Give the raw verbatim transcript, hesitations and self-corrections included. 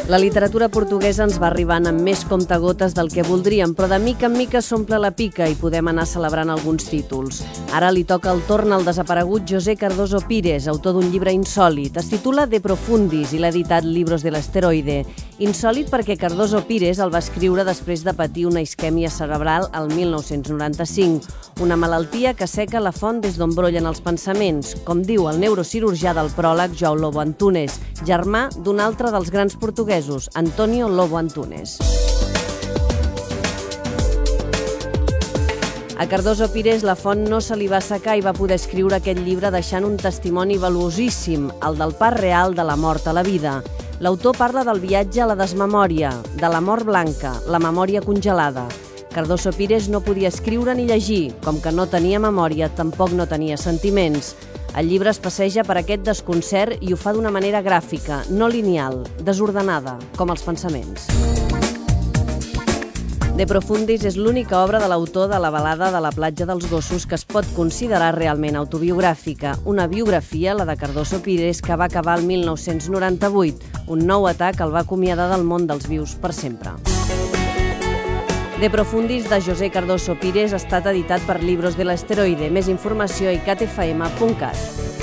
La literatura portuguesa ens va arribant amb més comptagotes del que voldríem, però de mica en mica s'omple la pica i podem anar celebrant alguns títols. Ara li toca el torn al desaparegut José Cardoso Pires, autor d'un llibre insòlit. Es titula De Profundis i l'ha editat Libros del Asteroide. Insòlit perquè Cardoso Pires el va escriure després de patir una isquèmia cerebral al mil nou-cents noranta-cinc, una malaltia que seca la font des d'on brollen els pensaments, com diu el neurocirurgià del pròleg João Lobo Antunes, germà d'un altre dels grans portuguesos, António Lobo Antunes. A Cardoso Pires la font no se li va assecar i va poder escriure aquest llibre deixant un testimoni valuosíssim, el del pas real de la mort a la vida. L'autor parla del viatge a la desmemòria, de la mort blanca, la memòria congelada. Cardoso Pires no podia escriure ni llegir, com que no tenia memòria, tampoc no tenia sentiments. El llibre es passeja per aquest desconcert i ho fa d'una manera gràfica, no lineal, desordenada, com els pensaments. De Profundis és l'única obra de l'autor de la balada de la platja dels gossos que es pot considerar realment autobiogràfica, una biografia, la de Cardoso Pires, que va acabar el mil nou-cents noranta-vuit. Un nou atac el va acomiadar del món dels vius per sempre. De Profundis de José Cardoso Pires ha estat editat per Libros del Asteroide. Més informació a i cat efa ema punt cat.